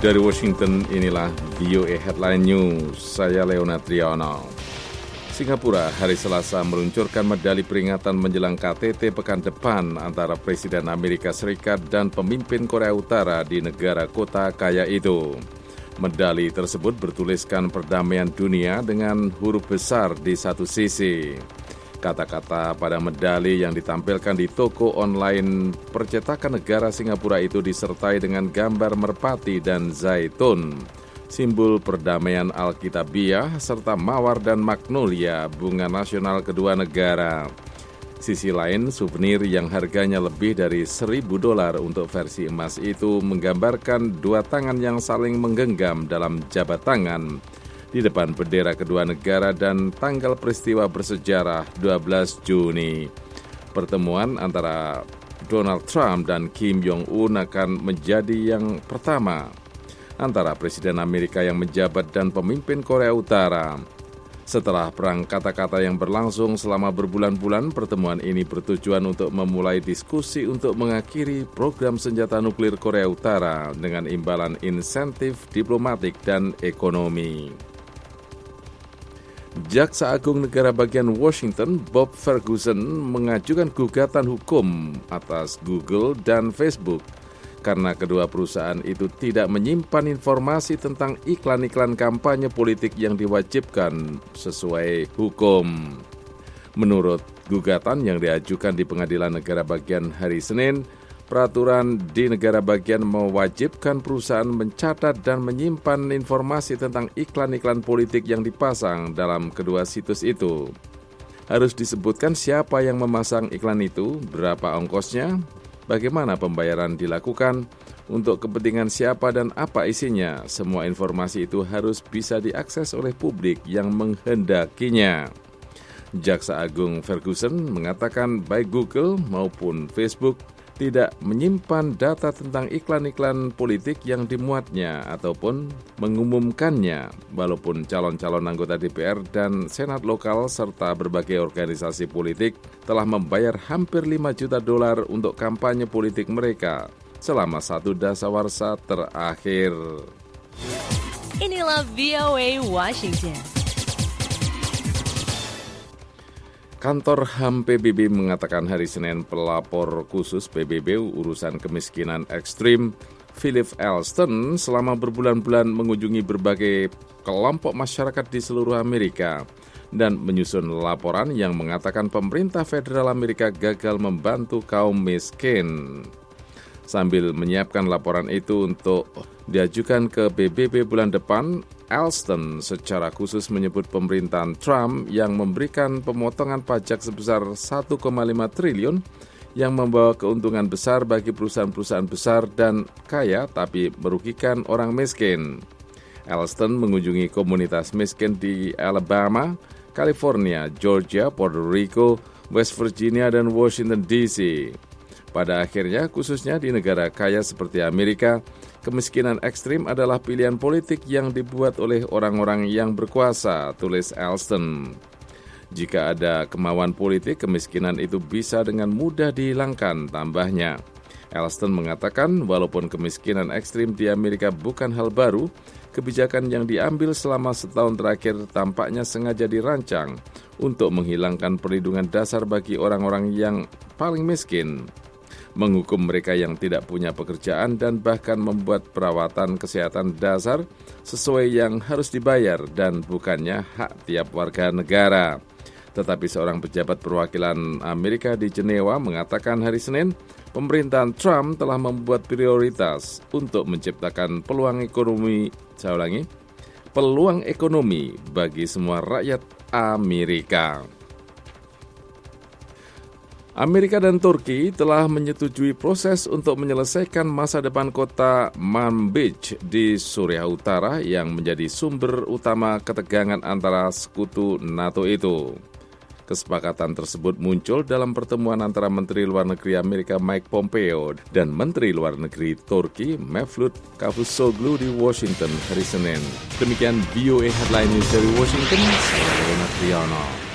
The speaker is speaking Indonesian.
Dari Washington, inilah VOA Headline News. Saya Leona Triano. Singapura hari Selasa meluncurkan medali peringatan menjelang KTT pekan depan antara Presiden Amerika Serikat dan pemimpin Korea Utara di negara kota kaya itu. Medali tersebut bertuliskan perdamaian dunia dengan huruf besar di satu sisi. Kata-kata pada medali yang ditampilkan di toko online percetakan negara Singapura itu disertai dengan gambar merpati dan zaitun, simbol perdamaian Alkitabiah, serta mawar dan magnolia, bunga nasional kedua negara. Sisi lain, souvenir yang harganya lebih dari $1.000 untuk versi emas itu menggambarkan dua tangan yang saling menggenggam dalam jabat tangan di depan bendera kedua negara dan tanggal peristiwa bersejarah 12 Juni. Pertemuan antara Donald Trump dan Kim Jong-un akan menjadi yang pertama antara Presiden Amerika yang menjabat dan pemimpin Korea Utara. Setelah perang kata-kata yang berlangsung selama berbulan-bulan, pertemuan ini bertujuan untuk memulai diskusi untuk mengakhiri program senjata nuklir Korea Utara dengan imbalan insentif diplomatik dan ekonomi. Jaksa Agung Negara Bagian Washington, Bob Ferguson, mengajukan gugatan hukum atas Google dan Facebook karena kedua perusahaan itu tidak menyimpan informasi tentang iklan-iklan kampanye politik yang diwajibkan sesuai hukum. Menurut gugatan yang diajukan di Pengadilan Negara Bagian hari Senin, peraturan di negara bagian mewajibkan perusahaan mencatat dan menyimpan informasi tentang iklan-iklan politik yang dipasang dalam kedua situs itu. Harus disebutkan siapa yang memasang iklan itu, berapa ongkosnya, bagaimana pembayaran dilakukan, untuk kepentingan siapa dan apa isinya. Semua informasi itu harus bisa diakses oleh publik yang menghendakinya. Jaksa Agung Ferguson mengatakan baik Google maupun Facebook tidak menyimpan data tentang iklan-iklan politik yang dimuatnya ataupun mengumumkannya, walaupun calon-calon anggota DPR dan Senat lokal serta berbagai organisasi politik telah membayar hampir $5 juta untuk kampanye politik mereka selama satu dasawarsa terakhir. Inilah VOA Washington. Kantor HAM PBB mengatakan hari Senin pelapor khusus PBB urusan kemiskinan ekstrim Philip Alston selama berbulan-bulan mengunjungi berbagai kelompok masyarakat di seluruh Amerika dan menyusun laporan yang mengatakan pemerintah federal Amerika gagal membantu kaum miskin. Sambil menyiapkan laporan itu untuk diajukan ke PBB bulan depan, Alston secara khusus menyebut pemerintahan Trump yang memberikan pemotongan pajak sebesar 1,5 triliun yang membawa keuntungan besar bagi perusahaan-perusahaan besar dan kaya tapi merugikan orang miskin. Alston mengunjungi komunitas miskin di Alabama, California, Georgia, Puerto Rico, West Virginia, dan Washington DC. Pada akhirnya, khususnya di negara kaya seperti Amerika, kemiskinan ekstrim adalah pilihan politik yang dibuat oleh orang-orang yang berkuasa, tulis Alston. Jika ada kemauan politik, kemiskinan itu bisa dengan mudah dihilangkan, tambahnya. Alston mengatakan, walaupun kemiskinan ekstrim di Amerika bukan hal baru, kebijakan yang diambil selama setahun terakhir tampaknya sengaja dirancang untuk menghilangkan perlindungan dasar bagi orang-orang yang paling miskin, menghukum mereka yang tidak punya pekerjaan dan bahkan membuat perawatan kesehatan dasar sesuai yang harus dibayar dan bukannya hak tiap warga negara. Tetapi seorang pejabat perwakilan Amerika di Jenewa mengatakan hari Senin, pemerintahan Trump telah membuat prioritas untuk menciptakan peluang ekonomi bagi semua rakyat Amerika. Amerika dan Turki telah menyetujui proses untuk menyelesaikan masa depan kota Manbij di Suriah Utara yang menjadi sumber utama ketegangan antara sekutu NATO itu. Kesepakatan tersebut muncul dalam pertemuan antara Menteri Luar Negeri Amerika Mike Pompeo dan Menteri Luar Negeri Turki Mevlut Cavusoglu di Washington hari Senin. Demikian VOA Headline News dari Washington, saya Leonard Triano.